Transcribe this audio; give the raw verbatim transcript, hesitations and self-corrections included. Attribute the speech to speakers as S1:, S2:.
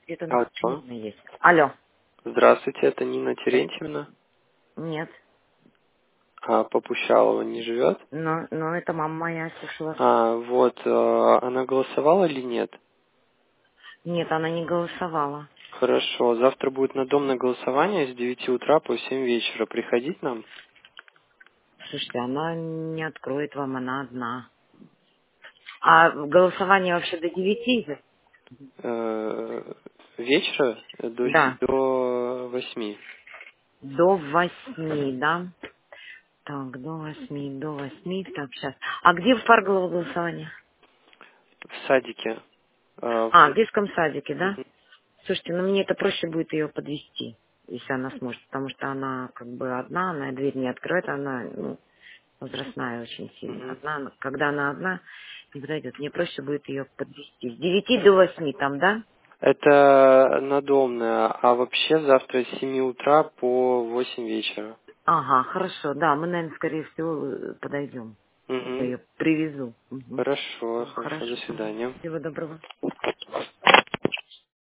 S1: Где-то на
S2: Алло.
S1: Нина есть. Алло.
S2: Здравствуйте, это Нина Терентьевна.
S1: Нет.
S2: А Попущалова не живет?
S1: Но, но это мама моя слышала.
S2: А, вот, э, она голосовала или нет?
S1: Нет, она не голосовала.
S2: Хорошо, завтра будет надомное голосование с девяти утра по семь вечера. Приходить нам?
S1: Слушайте, она не откроет вам, она одна. А голосование вообще до девяти идет?
S2: Э, вечера до,
S1: Да.
S2: се- до восьми.
S1: До восьми, да? Так, до восьми, до восьми. Так, сейчас. А где в Фарголово голосование?
S2: В садике. Э,
S1: А, в
S2: в-
S1: детском садике, да?
S2: Мгм.
S1: Слушайте, ну мне это проще будет ее подвести, если она сможет, потому что она как бы одна, она дверь не откроет, она ну, возрастная очень сильно.
S2: Мгм.
S1: Одна, она- когда она одна, не подойдет. Мне проще будет ее подвести. С девяти до восьми там, да?
S2: Это надомное, а вообще завтра с семи утра по восемь вечера.
S1: Ага, хорошо, да, мы, наверное, скорее всего э, подойдем. Я
S2: Угу.
S1: ее привезу. Мгм.
S2: Хорошо,
S1: Всё,
S2: хорошо, до
S1: хорошо. Мгм.
S2: свидания.
S1: Всего доброго.